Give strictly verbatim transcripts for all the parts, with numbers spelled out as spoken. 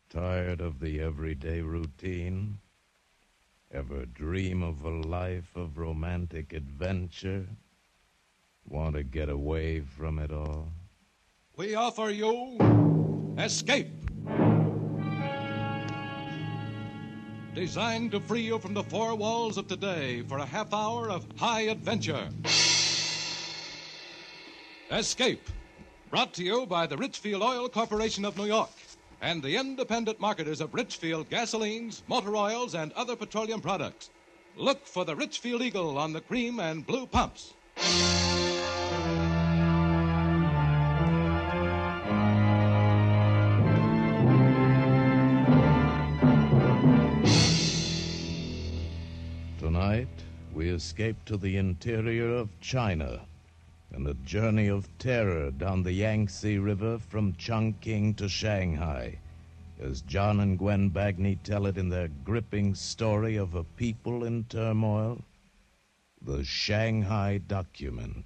Tired of the everyday routine? Ever dream of a life of romantic adventure? Want to get away from it all? We offer you Escape. Designed to free you from the four walls of today for a half hour of high adventure. Escape. Brought to you by the Richfield Oil Corporation of New York and the independent marketers of Richfield gasolines, motor oils, and other petroleum products. Look for the Richfield Eagle on the cream and blue pumps. Tonight, we escape to the interior of China and a journey of terror down the Yangtze River from Chongqing to Shanghai, as John and Gwen Bagni tell it in their gripping story of a people in turmoil, The Shanghai Document.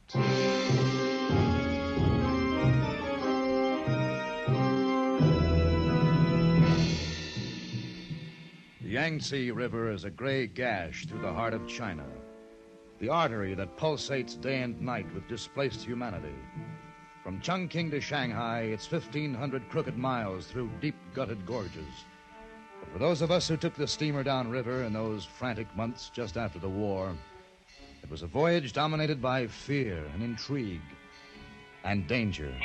The Yangtze River is a gray gash through the heart of China, the artery that pulsates day and night with displaced humanity. From Chongqing to Shanghai, it's fifteen hundred crooked miles through deep gutted gorges. But for those of us who took the steamer downriver in those frantic months just after the war, it was a voyage dominated by fear and intrigue and danger.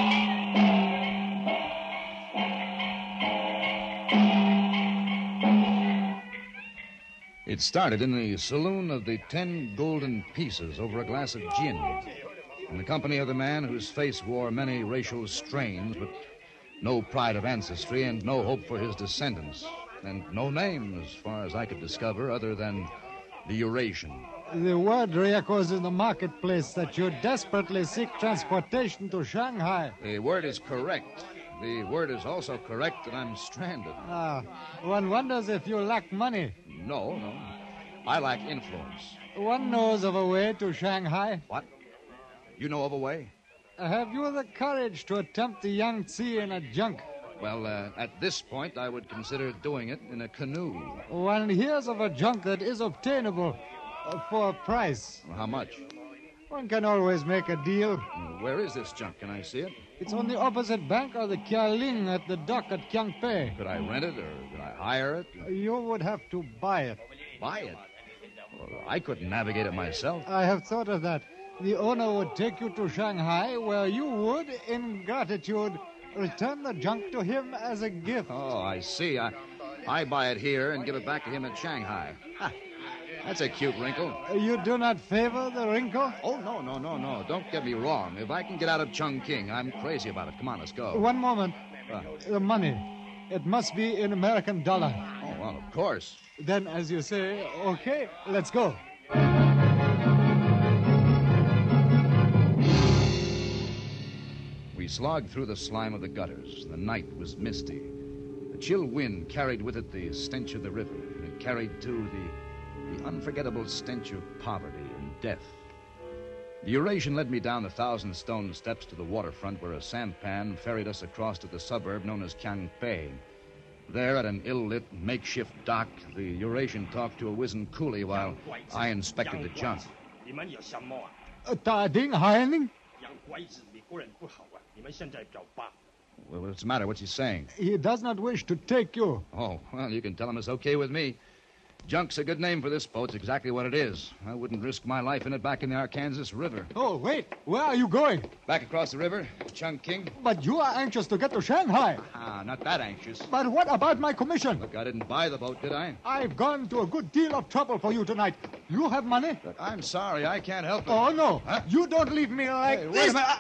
It started in the saloon of the Ten Golden Pieces over a glass of gin, in the company of the man whose face wore many racial strains, but no pride of ancestry and no hope for his descendants, and no name, as far as I could discover, other than the Eurasian. The word re-echoes in the marketplace that you desperately seek transportation to Shanghai. The word is correct. The word is also correct that I'm stranded. Ah, one wonders if you lack money. No, no. I lack influence. One knows of a way to Shanghai. What? You know of a way? Have you the courage to attempt the Yangtze in a junk? Well, uh, at this point, I would consider doing it in a canoe. One hears of a junk that is obtainable uh, for a price. Well, how much? One can always make a deal. Where is this junk? Can I see it? It's on the opposite bank of the Kialing at the dock at Kiangpei. Could I rent it or could I hire it? You would have to buy it. Buy it? Well, I couldn't navigate it myself. I have thought of that. The owner would take you to Shanghai, where you would, in gratitude, return the junk to him as a gift. Oh, I see. I, I buy it here and give it back to him at Shanghai. Ha. That's a cute wrinkle. You do not favor the wrinkle? Oh, no, no, no, no. Don't get me wrong. If I can get out of Chongqing, I'm crazy about it. Come on, let's go. One moment. Uh, the money. It must be in American dollar. Oh, well, of course. Then, as you say, okay, let's go. We slogged through the slime of the gutters. The night was misty. The chill wind carried with it the stench of the river, and it carried, too, the, the unforgettable stench of poverty and death. The Eurasian led me down the thousand stone steps to the waterfront where a sampan ferried us across to the suburb known as Kiangpei. There, at an ill-lit makeshift dock, the Eurasian talked to a wizened coolie while I inspected the junk. Uh, Ding, Haining? Well, what's the matter? What's he saying? He does not wish to take you. Oh, well, you can tell him it's okay with me. Junk's a good name for this boat. It's exactly what it is. I wouldn't risk my life in it back in the Arkansas River. Oh, wait. Where are you going? Back across the river, Chongqing. But you are anxious to get to Shanghai. Ah, not that anxious. But what about my commission? Look, I didn't buy the boat, did I? I've gone to a good deal of trouble for you tonight. You have money? Look, I'm sorry. I can't help it. Oh, no. Huh? You don't leave me like Hey, wait this. a minute.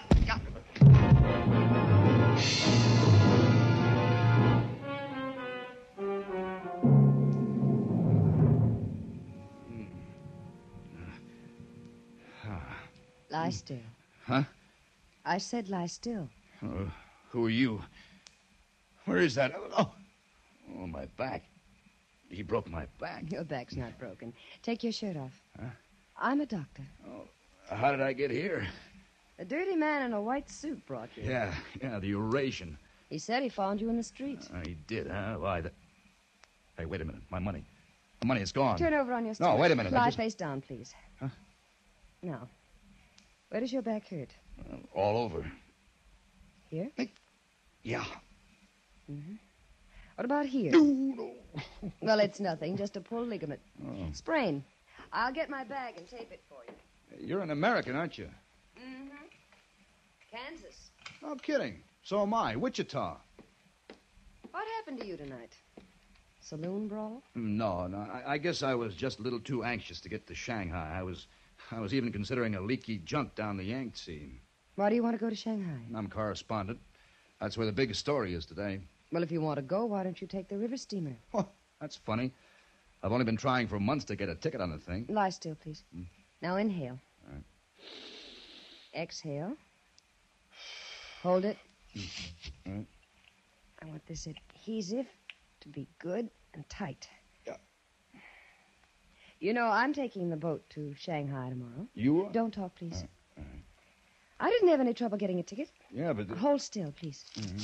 Lie still. Huh? I said lie still. Uh, who are you? Where is that? Oh, oh, my back. He broke my back. Your back's not broken. Take your shirt off. Huh? I'm a doctor. Oh, how did I get here? A dirty man in a white suit brought you. Yeah, yeah, the Eurasian. He said he found you in the streets. Uh, he did, huh? Why, the... Hey, wait a minute. My money. My money is gone. Turn over on your stomach. No, wait a minute. I Lie just- face down, please. Huh? Now, where does your back hurt? Uh, all over. Here? Yeah. What about here? No, no. Well, it's nothing, just a pulled ligament. Oh. Sprain. I'll get my bag and tape it for you. You're an American, aren't you? Mm-hmm. Kansas. No kidding. So am I. Wichita. What happened to you tonight? Saloon brawl? No, no. I, I guess I was just a little too anxious to get to Shanghai. I was, I was even considering a leaky junk down the Yangtze. Why do you want to go to Shanghai? I'm correspondent. That's where the big story is today. Well, if you want to go, why don't you take the river steamer? Oh, that's funny. I've only been trying for months to get a ticket on the thing. Lie still, please. Mm. Now inhale. All right. Exhale. Hold it. All right. I want this adhesive to be good and tight. Yeah. You know, I'm taking the boat to Shanghai tomorrow. You are? Don't talk, please. All right. All right. I didn't have any trouble getting a ticket. Yeah, but... The... Hold still, please. Mhm.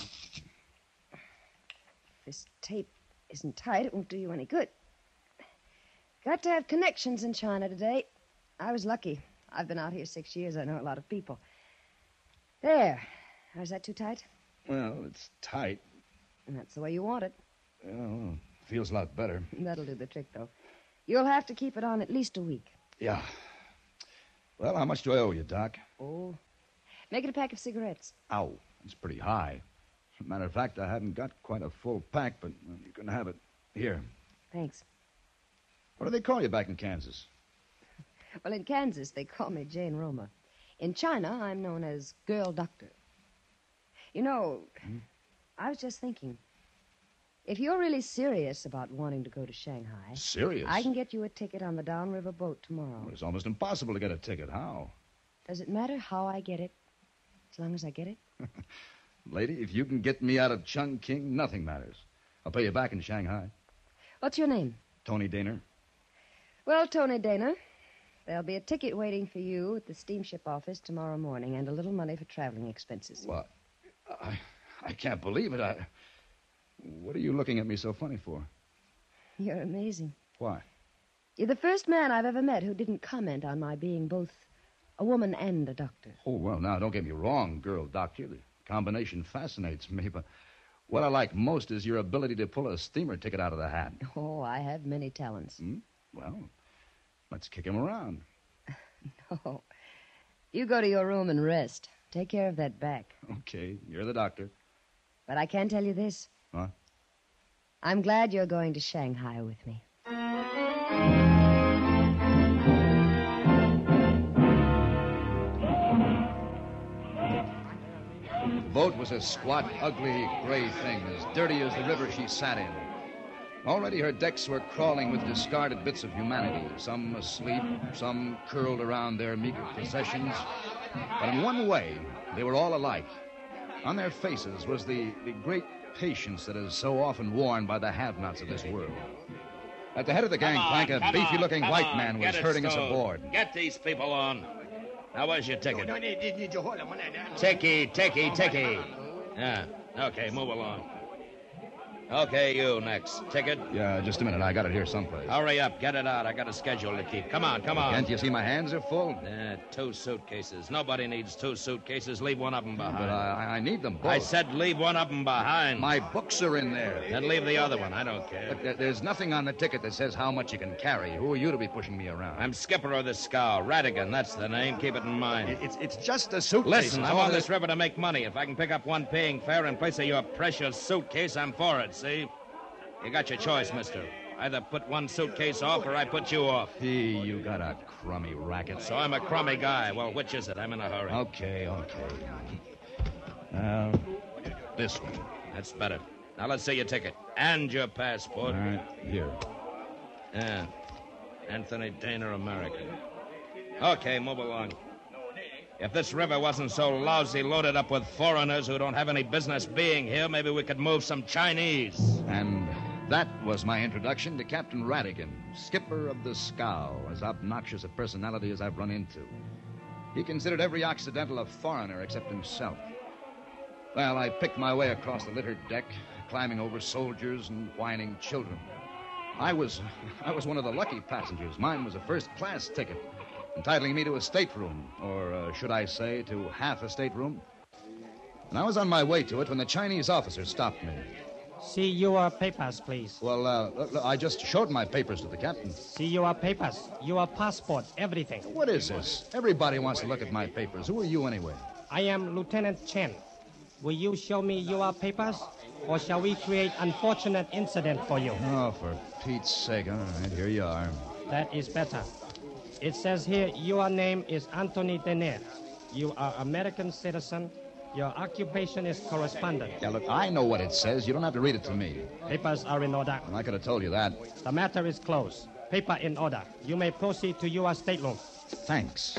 If this tape isn't tight, it won't do you any good. Got to have connections in China today. I was lucky. I've been out here six years. I know a lot of people. There. Is that too tight? Well, it's tight. And that's the way you want it. Yeah, well, feels a lot better. That'll do the trick, though. You'll have to keep it on at least a week. Yeah. Well, how much do I owe you, Doc? Oh. Make it a pack of cigarettes. Ow, that's pretty high. As a matter of fact, I haven't got quite a full pack, but well, you can have it. Here. Thanks. What do they call you back in Kansas? Well, in Kansas, they call me Jane Roma. In China, I'm known as Girl Doctor. You know, Hmm? I was just thinking, if you're really serious about wanting to go to Shanghai, Serious? I can get you a ticket on the downriver boat tomorrow. Well, it's almost impossible to get a ticket. How? Does it matter how I get it, as long as I get it? Lady, if you can get me out of Chungking, nothing matters. I'll pay you back in Shanghai. What's your name? Tony Daner. Well, Tony Dana, there'll be a ticket waiting for you at the steamship office tomorrow morning and a little money for traveling expenses. What? I, I can't believe it. I... What are you looking at me so funny for? You're amazing. Why? You're the first man I've ever met who didn't comment on my being both a woman and a doctor. Oh, well, now, don't get me wrong, girl doctor. The combination fascinates me, but what I like most is your ability to pull a steamer ticket out of the hat. Oh, I have many talents. Hmm? Well, let's kick him around. No. You go to your room and rest. Take care of that back. Okay, you're the doctor. But I can tell you this. Huh? I'm glad you're going to Shanghai with me. The boat was a squat, ugly, gray thing, as dirty as the river she sat in. Already her decks were crawling with discarded bits of humanity, some asleep, some curled around their meager possessions. But in one way, they were all alike. On their faces was the, the great patience that is so often worn by the have-nots of this world. At the head of the gangplank, a beefy-looking white on, man was get it herding us stowed. aboard. Get these people on. Now, where's your ticket? Ticky, Ticky, ticky, ticky. Yeah, okay, move along. Okay, you next. Ticket? Yeah, just a minute. I got it here someplace. Hurry up, get it out. I got a schedule to keep. Come on, come on. Can't you see my hands are full? Uh, two suitcases. Nobody needs two suitcases. Leave one of them behind. But I, I need them both. I said leave one of them behind. My books are in there. Then leave the other one. I don't care. Look, there- there's nothing on the ticket that says how much you can carry. Who are you to be pushing me around? I'm skipper of the scow. Radigan, that's the name. Keep it in mind. It- It's, it's just a suitcase. Listen, It's I'm all on that- this river to make money. If I can pick up one paying fare in place of your precious suitcase, I'm for it, see? You got your choice, mister. Either put one suitcase off or I put you off. Gee, you got a crummy racket. So I'm a crummy guy. Well, which is it? I'm in a hurry. Okay, okay. Now, this one. That's better. Now let's see your ticket. And your passport. All right, here. Yeah. Anthony Dana, American. Okay, move along. If this river wasn't so lousy loaded up with foreigners who don't have any business being here, maybe we could move some Chinese. And that was my introduction to Captain Radigan, skipper of the scow, as obnoxious a personality as I've run into. He considered every Occidental a foreigner except himself. Well, I picked my way across the littered deck, climbing over soldiers and whining children. I was I was one of the lucky passengers. Mine was a first-class ticket, entitling me to a stateroom, or uh, should I say, to half a stateroom. And I was on my way to it when the Chinese officer stopped me. See your papers, please. Well, uh, look, look, I just showed my papers to the captain. See your papers, your passport, everything. What is this? Everybody wants to look at my papers. Who are you, anyway? I am Lieutenant Chen. Will you show me your papers, or shall we create unfortunate incident for you? Oh, for Pete's sake. All right, here you are. That is better. It says here your name is Anthony Dene. You are American citizen. Your occupation is correspondent. Yeah, look, I know what it says. You don't have to read it to me. Papers are in order. Well, I could have told you that. The matter is closed. Paper in order. You may proceed to your stateroom. Thanks.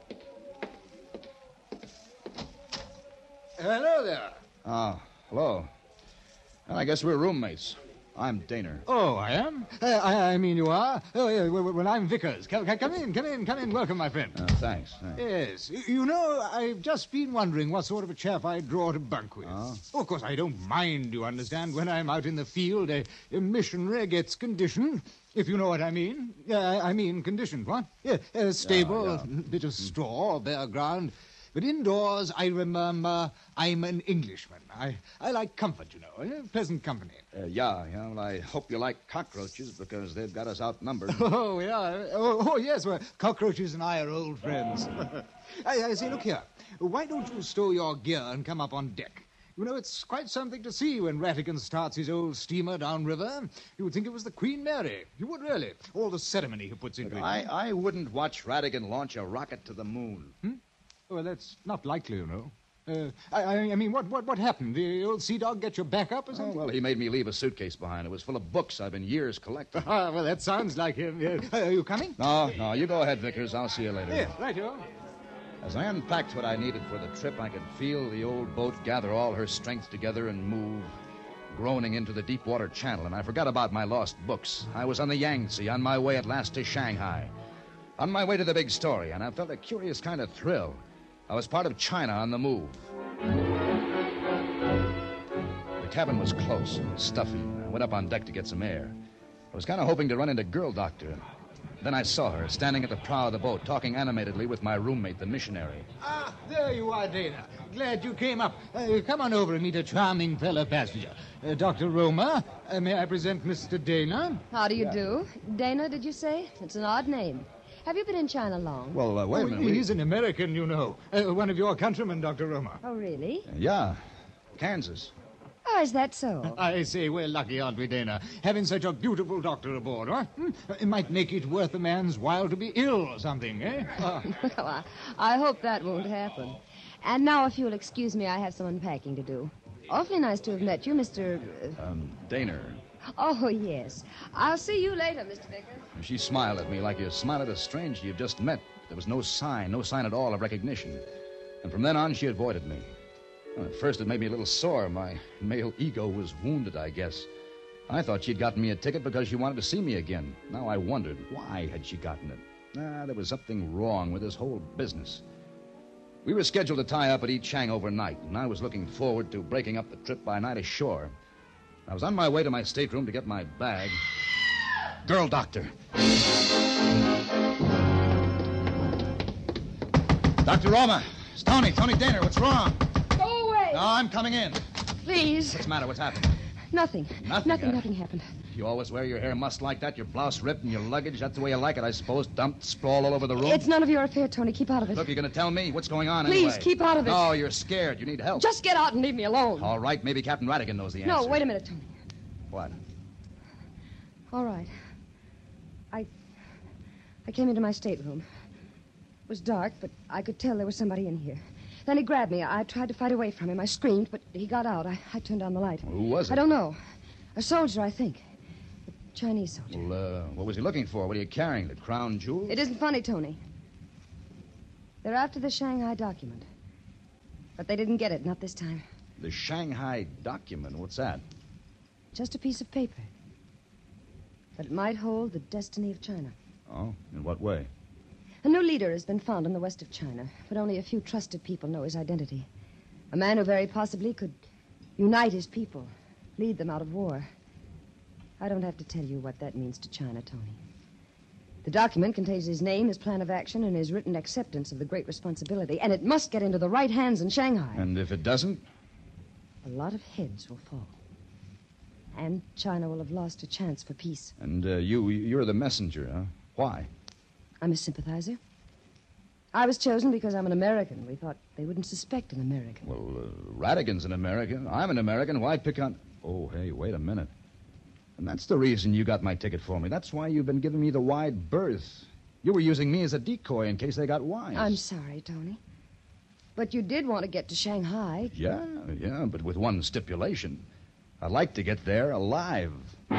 Hello there. Ah, hello. Well, I guess we're roommates. I'm Daner. Oh, I am? Uh, I, I mean, you are? Oh, yeah, well, well, I'm Vickers. Come, come in, come in, come in. Welcome, my friend. Uh, thanks. thanks. Yes. Y- You know, I've just been wondering what sort of a chap I'd draw to bunk with. Oh? Oh, of course, I don't mind, you understand, when I'm out in the field, a, a missionary gets conditioned, if you know what I mean. Yeah, I, I mean conditioned, what? Yeah, a stable, Yeah, yeah. a bit of straw, bare ground. But indoors, I remember I'm an Englishman. I, I like comfort, you know, eh, pleasant company. Uh, yeah, yeah, well, I hope you like cockroaches because they've got us outnumbered. Oh, yeah. Oh, oh, yes. Well, cockroaches and I are old friends. I, I say, look here. Why don't you stow your gear and come up on deck? You know, it's quite something to see when Rattigan starts his old steamer downriver. You would think it was the Queen Mary. You would really. All the ceremony he puts into it. I, I wouldn't watch Rattigan launch a rocket to the moon. Hmm? Well, that's not likely, you know. Uh, I, I, I mean, what, what, what happened? The old sea dog get your back up or Oh, something? well, he made me leave a suitcase behind. It was full of books I've been years collecting. Ah, well, that sounds like him. Yeah. Uh, are you coming? No, no, you go ahead, Vickers. I'll see you later. Yeah, right here. As I unpacked what I needed for the trip, I could feel the old boat gather all her strength together and move, groaning into the deep water channel, and I forgot about my lost books. I was on the Yangtze, on my way at last to Shanghai, on my way to the big story, and I felt a curious kind of thrill. I was part of China on the move. The cabin was close and stuffy. I went up on deck to get some air. I was kind of hoping to run into Girl Doctor. Then I saw her, standing at the prow of the boat, talking animatedly with my roommate, the missionary. Ah, there you are, Dana. Glad you came up. Uh, come on over and meet a charming fellow passenger. Uh, Doctor Roma, uh, may I present Mister Dana? How do you do? Dana, did you say? It's an odd name. Have you been in China long? Well, uh, wait Oh, a minute. he's an American, you know. Uh, one of your countrymen, Doctor Roma. Oh, really? Yeah, Kansas. Oh, is that so? I say, we're lucky, aren't we, Dana? Having such a beautiful doctor aboard, huh? Hmm? It might make it worth a man's while to be ill or something, eh? Ah. Well, I, I hope that won't happen. And now, if you'll excuse me, I have some unpacking to do. Awfully nice to have met you, Mister Uh... Um, Daner. Oh, yes. I'll see you later, Mister Vickers. She smiled at me like you smile at a stranger you've just met. There was no sign, no sign at all of recognition. And from then on, she avoided me. Well, at first, it made me a little sore. My male ego was wounded, I guess. I thought she'd gotten me a ticket because she wanted to see me again. Now I wondered, why had she gotten it? Ah, there was something wrong with this whole business. We were scheduled to tie up at I Chang overnight, and I was looking forward to breaking up the trip by night ashore. I was on my way to my stateroom to get my bag. Girl Doctor. Doctor Roma. It's Tony. Tony Daner. What's wrong? Go away! No, I'm coming in. Please. What's the matter? What's happened? Nothing. Nothing, Nothing, huh? nothing happened. You always wear your hair mussed like that, your blouse ripped, and your luggage. That's the way you like it, I suppose. Dumped, sprawled all over the room. It's none of your affair, Tony. Keep out of it. Look, you're going to tell me what's going on Please, anyway. keep out of it. No, you're scared. You need help. Just get out and leave me alone. All right, maybe Captain Rattigan knows the answer. No, wait a minute, Tony. What? All right. I... I came into my stateroom. It was dark, but I could tell there was somebody in here. Then he grabbed me. I tried to fight away from him. I screamed, but he got out. I, I turned on the light. Who was it? I don't know. A soldier, I think. A Chinese soldier. Well, uh, what was he looking for? What are you carrying? The crown jewels? It isn't funny, Tony. They're after the Shanghai document. But they didn't get it, not this time. The Shanghai document. What's that? Just a piece of paper. But it might hold the destiny of China. Oh, in what way? A new leader has been found in the west of China, but only a few trusted people know his identity. A man who very possibly could unite his people, lead them out of war. I don't have to tell you what that means to China, Tony. The document contains his name, his plan of action, and his written acceptance of the great responsibility, and it must get into the right hands in Shanghai. And if it doesn't? A lot of heads will fall. And China will have lost a chance for peace. And uh, you, you're the messenger, huh? Why? I'm a sympathizer. I was chosen because I'm an American. We thought they wouldn't suspect an American. Well, uh, Radigan's an American. I'm an American. Why pick on... Oh, hey, wait a minute. And that's the reason you got my ticket for me. That's why you've been giving me the wide berth. You were using me as a decoy in case they got wise. I'm sorry, Tony. But you did want to get to Shanghai. Yeah, yeah, but with one stipulation. I'd like to get there alive.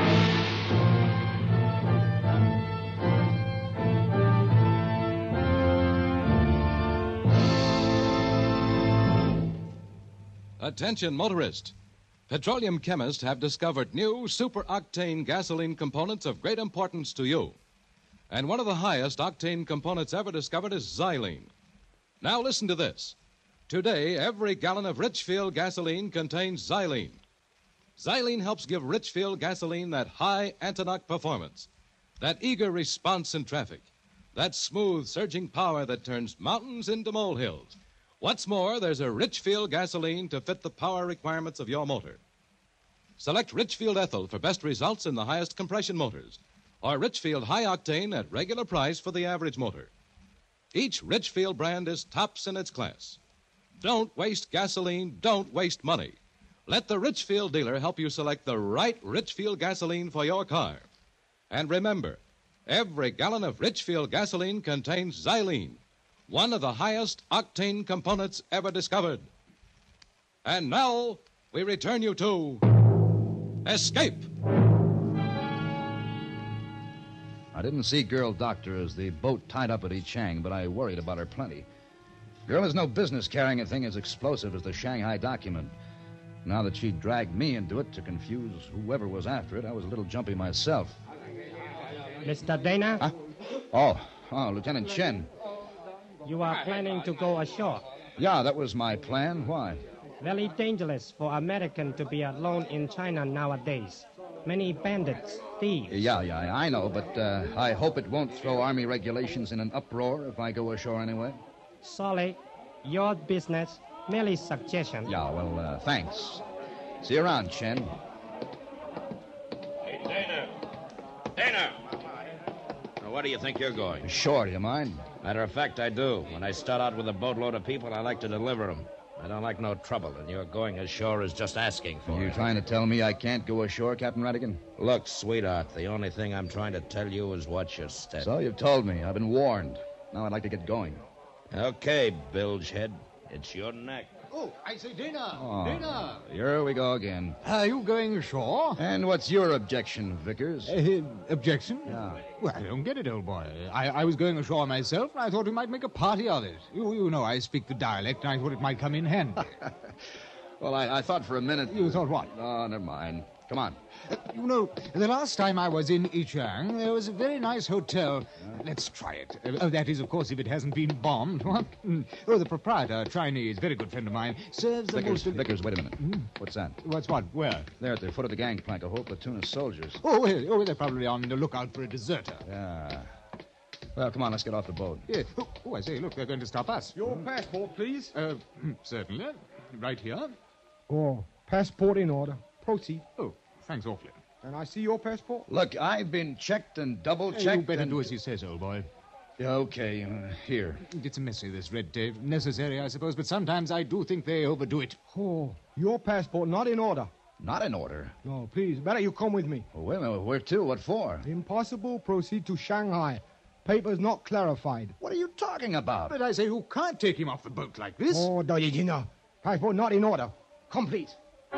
Attention, motorist. Petroleum chemists have discovered new super-octane gasoline components of great importance to you. And one of the highest octane components ever discovered is xylene. Now listen to this. Today, every gallon of Richfield gasoline contains xylene. Xylene helps give Richfield gasoline that high Antonox performance, that eager response in traffic, that smooth, surging power that turns mountains into molehills. What's more, there's a Richfield gasoline to fit the power requirements of your motor. Select Richfield Ethyl for best results in the highest compression motors, or Richfield High Octane at regular price for the average motor. Each Richfield brand is tops in its class. Don't waste gasoline, don't waste money. Let the Richfield dealer help you select the right Richfield gasoline for your car. And remember, every gallon of Richfield gasoline contains xylene, one of the highest octane components ever discovered. And now, we return you to Escape. I didn't see Girl Doctor as the boat tied up at Yichang, but I worried about her plenty. Girl has no business carrying a thing as explosive as the Shanghai document. Now that she dragged me into it to confuse whoever was after it, I was a little jumpy myself. Mister Dana? Huh? Oh, oh, Lieutenant Chen. You are planning to go ashore. Yeah, that was my plan. Why? Very dangerous for American to be alone in China nowadays. Many bandits, thieves. Yeah, yeah, I know, but uh, I hope it won't throw Army regulations in an uproar if I go ashore anyway. Sorry, your business, merely suggestion. Yeah, well, uh, thanks. See you around, Chen. Hey, Dana. Dana! Now, where do you think you're going? Sure, do you mind? Matter of fact, I do. When I start out with a boatload of people, I like to deliver them. I don't like no trouble, and your going ashore is just asking for Are you it. trying to tell me I can't go ashore, Captain Radigan? Look, sweetheart, the only thing I'm trying to tell you is watch your step. So you've told me. I've been warned. Now I'd like to get going. Okay, bilgehead. It's your neck. Oh, I say, Dana. Oh, Dana. Here we go again. Are you going ashore? And what's your objection, Vickers? Uh, objection? Yeah. Well, I don't get it, old boy. I, I was going ashore myself, and I thought we might make a party of it. You, you know I speak the dialect, and I thought it might come in handy. Well, I, I thought for a minute... You thought what? Oh, never mind. Come on. Uh, you know, the last time I was in Yichang, there was a very nice hotel. Let's try it. Uh, oh, that is, of course, if it hasn't been bombed. What? Mm. Oh, the proprietor, Chinese, very good friend of mine, serves the Vickers, most... Vickers, wait a minute. What's that? What's what? Where? There at the foot of the gangplank, a whole platoon of soldiers. Oh, well, oh, they're probably on the lookout for a deserter. Yeah. Well, come on, let's get off the boat. Yeah. Oh, oh, I say, look, they're going to stop us. Your passport, please. Uh, certainly. Right here. Oh, passport in order. Proceed. Oh, thanks awfully. Can I see your passport? Look, I've been checked and double-checked. Hey, you better and... do as he says, old boy. Yeah, okay, uh, here. It's messy, this red tape. Necessary, I suppose, but sometimes I do think they overdo it. Oh, your passport not in order. Not in order. No, please, better you come with me. Oh, wait a minute, where to? What for? Impossible, proceed to Shanghai. Papers not clarified. What are you talking about? But I say, who can't take him off the boat like this? Oh, Dojina. Passport not in order. Complete.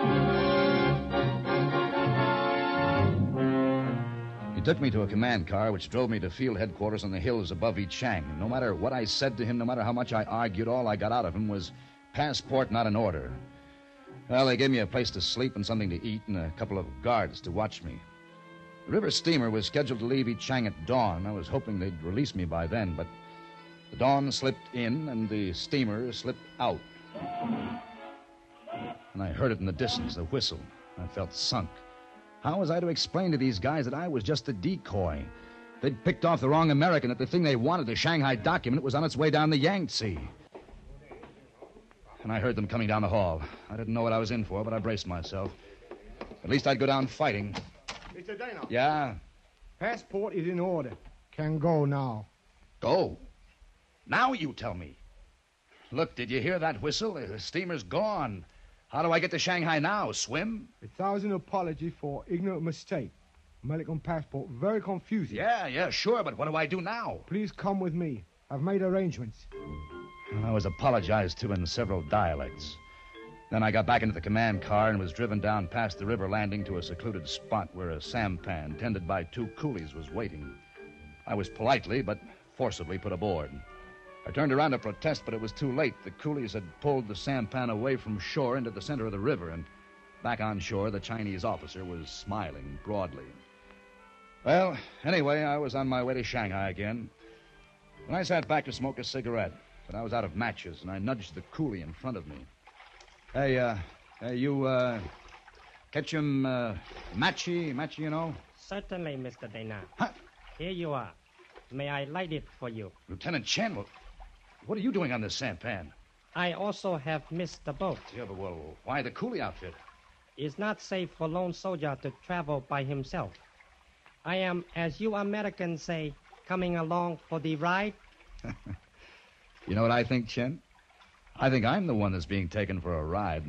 He took me to a command car, which drove me to field headquarters on the hills above Yichang. No matter what I said to him, no matter how much I argued, all I got out of him was passport not in order. Well, they gave me a place to sleep and something to eat and a couple of guards to watch me. The river steamer was scheduled to leave Yichang at dawn. I was hoping they'd release me by then, but the dawn slipped in and the steamer slipped out. And I heard it in the distance, the whistle. I felt sunk. How was I to explain to these guys that I was just a decoy? They'd picked off the wrong American, that the thing they wanted, the Shanghai document, was on its way down the Yangtze. And I heard them coming down the hall. I didn't know what I was in for, but I braced myself. At least I'd go down fighting. Mister Dana. Yeah? Passport is in order. Can go now. Go? Now you tell me. Look, did you hear that whistle? The steamer's gone. How do I get to Shanghai now? Swim? A thousand apologies for ignorant mistake. American passport, very confusing. Yeah, yeah, sure, but what do I do now? Please come with me. I've made arrangements. I was apologized to in several dialects. Then I got back into the command car and was driven down past the river landing to a secluded spot where a sampan tended by two coolies was waiting. I was politely but forcibly put aboard. I turned around to protest, but it was too late. The coolies had pulled the sampan away from shore into the center of the river, and back on shore, the Chinese officer was smiling broadly. Well, anyway, I was on my way to Shanghai again. And I sat back to smoke a cigarette, but I was out of matches, and I nudged the coolie in front of me. Hey, uh, hey, you, uh, catch him, uh, matchy, matchy, you know? Certainly, Mister Dana. Huh? Here you are. May I light it for you? Lieutenant Chen, what, what are you doing on this sampan? I also have missed the boat. Yeah, but, well, why the coolie outfit? It's not safe for lone soldier to travel by himself. I am, as you Americans say, coming along for the ride. You know what I think, Chen? I think I'm the one that's being taken for a ride.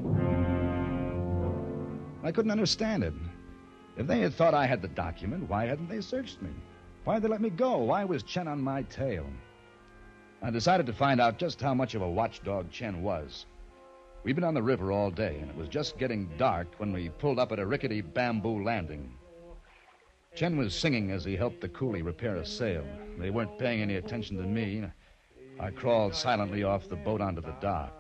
I couldn't understand it. If they had thought I had the document, why hadn't they searched me? Why'd they let me go? Why was Chen on my tail? I decided to find out just how much of a watchdog Chen was. We'd been on the river all day, and it was just getting dark when we pulled up at a rickety bamboo landing. Chen was singing as he helped the coolie repair a sail. They weren't paying any attention to me. I crawled silently off the boat onto the dock.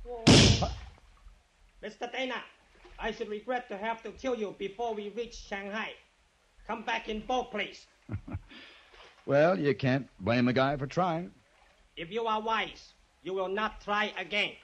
Mister Dana, I should regret to have to kill you before we reach Shanghai. Come back in boat, please. Well, you can't blame a guy for trying. If you are wise, you will not try again.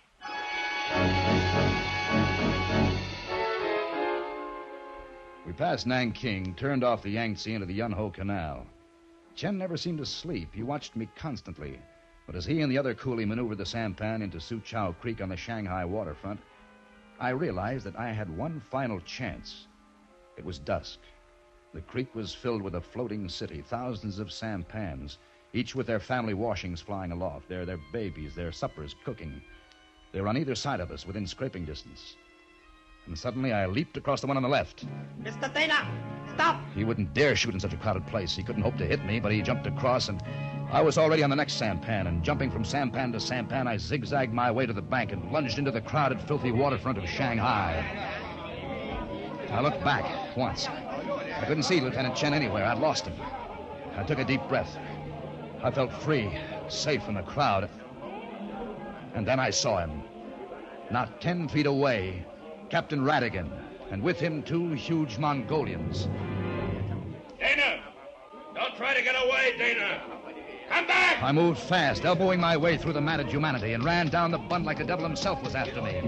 We passed Nanking, turned off the Yangtze into the Yunho Canal. Chen never seemed to sleep. He watched me constantly. But as he and the other coolie maneuvered the sampan into Suchow Creek on the Shanghai waterfront, I realized that I had one final chance. It was dusk. The creek was filled with a floating city, thousands of sampans, each with their family washings flying aloft, their, their babies, their suppers cooking. They were on either side of us, within scraping distance. And suddenly I leaped across the one on the left. Mister Dana, stop! He wouldn't dare shoot in such a crowded place. He couldn't hope to hit me, but he jumped across, and I was already on the next sampan, and jumping from sampan to sampan, I zigzagged my way to the bank and lunged into the crowded, filthy waterfront of Shanghai. I looked back once. I couldn't see Lieutenant Chen anywhere. I'd lost him. I took a deep breath. I felt free, safe in the crowd. And then I saw him. Not ten feet away, Captain Radigan, and with him two huge Mongolians. Dana! Don't try to get away, Dana! Come back! I moved fast, elbowing my way through the matted humanity, and ran down the bund like the devil himself was after me.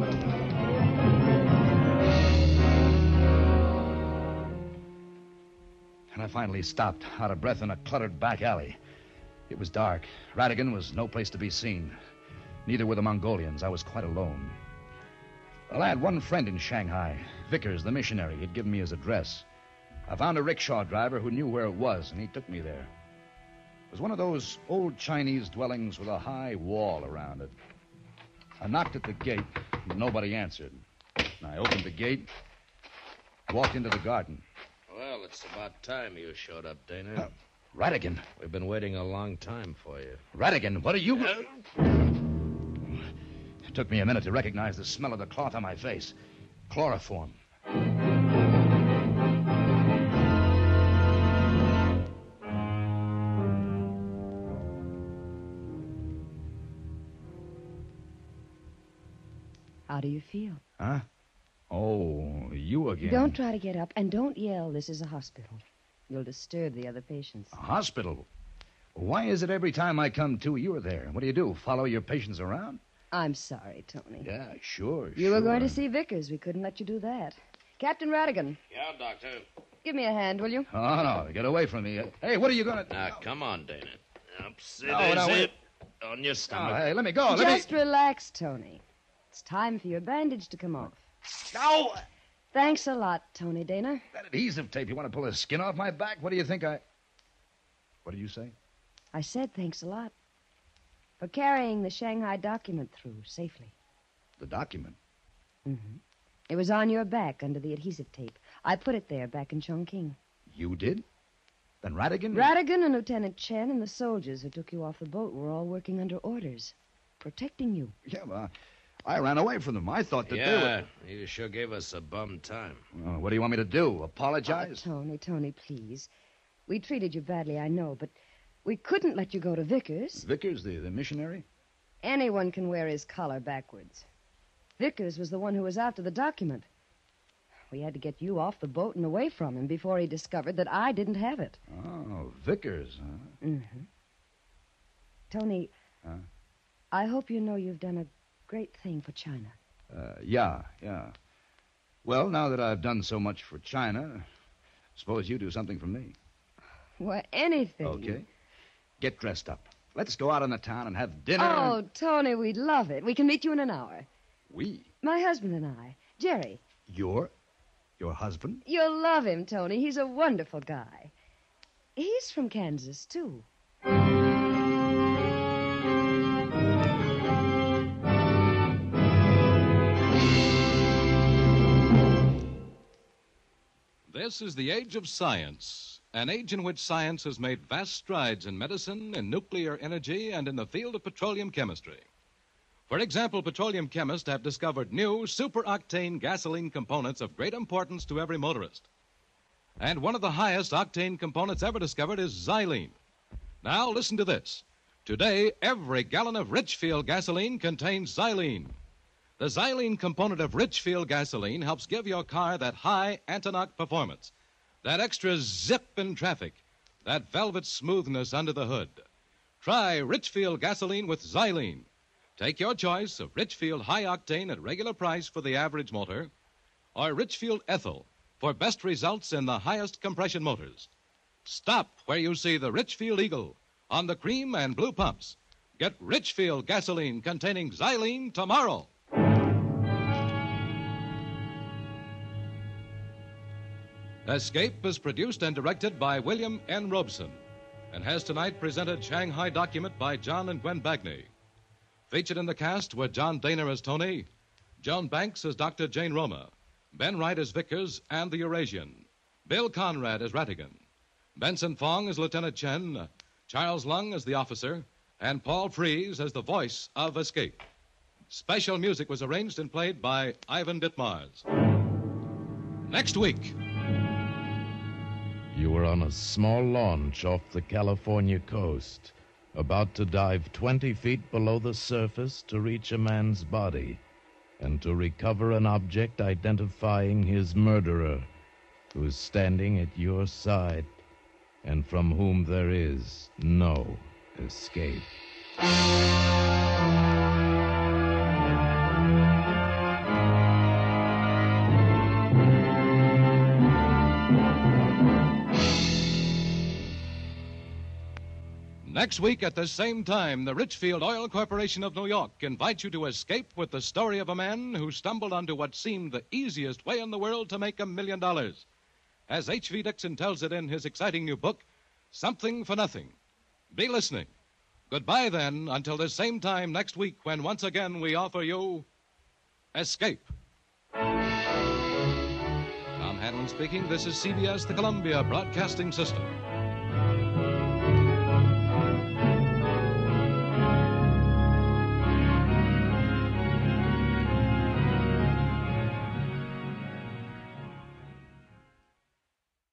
And I finally stopped, out of breath in a cluttered back alley. It was dark. Radigan was no place to be seen. Neither were the Mongolians. I was quite alone. Well, I had one friend in Shanghai, Vickers, the missionary. He'd given me his address. I found a rickshaw driver who knew where it was, and he took me there. It was one of those old Chinese dwellings with a high wall around it. I knocked at the gate, but nobody answered. And I opened the gate, walked into the garden. Well, it's about time you showed up, Dana. Uh, Radigan. We've been waiting a long time for you. Radigan, what are you... It took me a minute to recognize the smell of the cloth on my face. Chloroform. How do you feel? Huh? Oh, you again. Don't try to get up, and don't yell. This is a hospital. You'll disturb the other patients. A hospital? Why is it every time I come to, you're there? What do you do, follow your patients around? I'm sorry, Tony. Yeah, sure, You sure. were going to see Vickers. We couldn't let you do that. Captain Radigan, Yeah, Doctor. give me a hand, will you? Oh, no, get away from me. Hey, what are you going to... Now, come on, Dana. Up, sit, No, is no, wait. it? On your Oh, stomach. hey, let me go. Let Just me... relax, Tony. It's time for your bandage to come off. No! Thanks a lot, Tony Dana. That adhesive tape, you want to pull the skin off my back? What do you think I... What did you say? I said thanks a lot for carrying the Shanghai document through safely. The document? Mm-hmm. It was on your back under the adhesive tape. I put it there back in Chongqing. You did? Then Radigan... Radigan and Lieutenant Chen and the soldiers who took you off the boat were all working under orders, protecting you. Yeah, well, I ran away from them. I thought that they Yeah, were... you sure gave us a bum time. Oh, what do you want me to do? Oh, Apologize? Tony, Tony, please. We treated you badly, I know, but we couldn't let you go to Vickers. Vickers, the, the missionary? Anyone can wear his collar backwards. Vickers was the one who was after the document. We had to get you off the boat and away from him before he discovered that I didn't have it. Oh, Vickers, huh? Mm-hmm. Tony, Huh? I hope you know you've done a great thing for China. Uh, yeah, yeah. Well, now that I've done so much for China, suppose you do something for me. Well, anything. Okay. Get dressed up. Let's go out in the town and have dinner. Oh, Tony, we'd love it. We can meet you in an hour. We? My husband and I. Jerry. Your? Your husband? You'll love him, Tony. He's a wonderful guy. He's from Kansas, too. This is the age of science, an age in which science has made vast strides in medicine, in nuclear energy, and in the field of petroleum chemistry. For example, petroleum chemists have discovered new superoctane gasoline components of great importance to every motorist. And one of the highest octane components ever discovered is xylene. Now, listen to this. Today, every gallon of Richfield gasoline contains xylene. The xylene component of Richfield gasoline helps give your car that high anti-knock performance, that extra zip in traffic, that velvet smoothness under the hood. Try Richfield gasoline with xylene. Take your choice of Richfield high octane at regular price for the average motor, or Richfield ethyl for best results in the highest compression motors. Stop where you see the Richfield Eagle on the cream and blue pumps. Get Richfield gasoline containing xylene tomorrow. Escape is produced and directed by William N. Robeson and has tonight presented Shanghai Document by John and Gwen Bagney. Featured in the cast were John Dana as Tony, Joan Banks as Doctor Jane Roma, Ben Wright as Vickers and the Eurasian, Bill Conrad as Ratigan, Benson Fong as Lieutenant Chen, Charles Lung as the officer, and Paul Frees as the voice of Escape. Special music was arranged and played by Ivan Ditmars. Next week... You were on a small launch off the California coast, about to dive twenty feet below the surface to reach a man's body and to recover an object identifying his murderer, who's standing at your side and from whom there is no escape. Next week at the same time, the Richfield Oil Corporation of New York invites you to escape with the story of a man who stumbled onto what seemed the easiest way in the world to make a million dollars. As H V Dixon tells it in his exciting new book, Something for Nothing. Be listening. Goodbye, then, until the same time next week when once again we offer you Escape. Tom Hanlon speaking. This is C B S, the Columbia Broadcasting System.